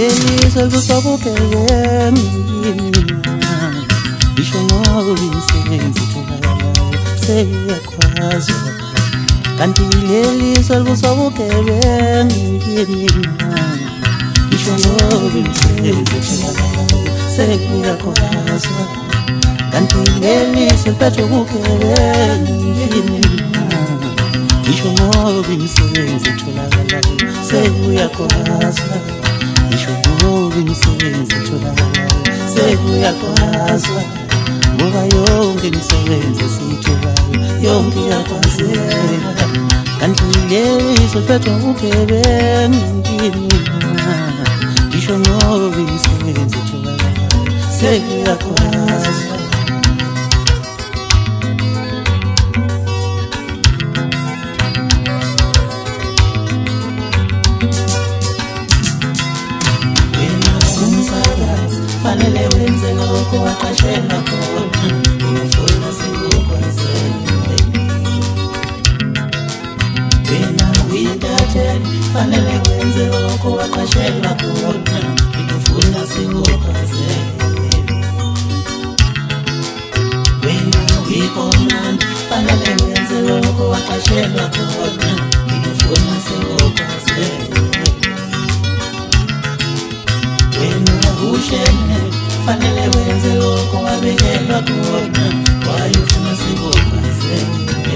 leli selkusabukeni isho ngoba imisebenzi itholakalayo seyakhwazwa kanti leli selkusabukeni isho ngoba imisebenzi itholakalayo seyakhwazwa kanti leli seliphethe ubugebengu isho ngoba imisebenzi itholakalayo seyakhwazwa isho ngoba imisebenzi itholakalayo seyakhwazwa ngoba yonke imisebenzi esiyitholayo yonke iyakwazeka kanti leli seliphethe ubugebengu isho ngoba imisebenzi itholakalayo seyakhwazwa fanele wenze lokho waqashela khona ufuna sikukwazele wena uyintatheli fanele wenze lokho waqashela khona ufuna sikukwazele wena uyikomanda fanele wenze lokho waqashela khona ufuna sikukwazele ushene fanele wenze lokho wabekelwa khona wayofuna sikukwazele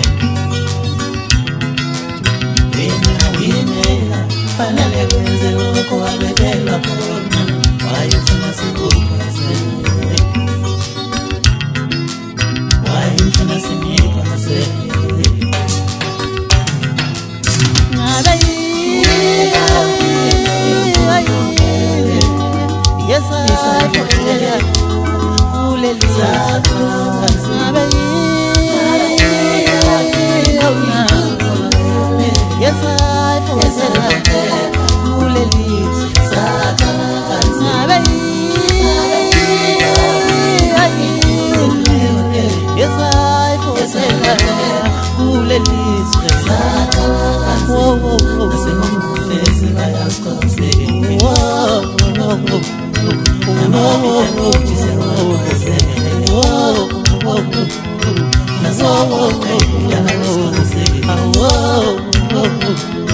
wena uyinela fanele wenze lokho wabekelwa khona wayofuna sikukwazele wayofuna sikukwazele yes, I forget Ulelisa yes, I forget Ulelisa yes, I forget Ulelisa oh,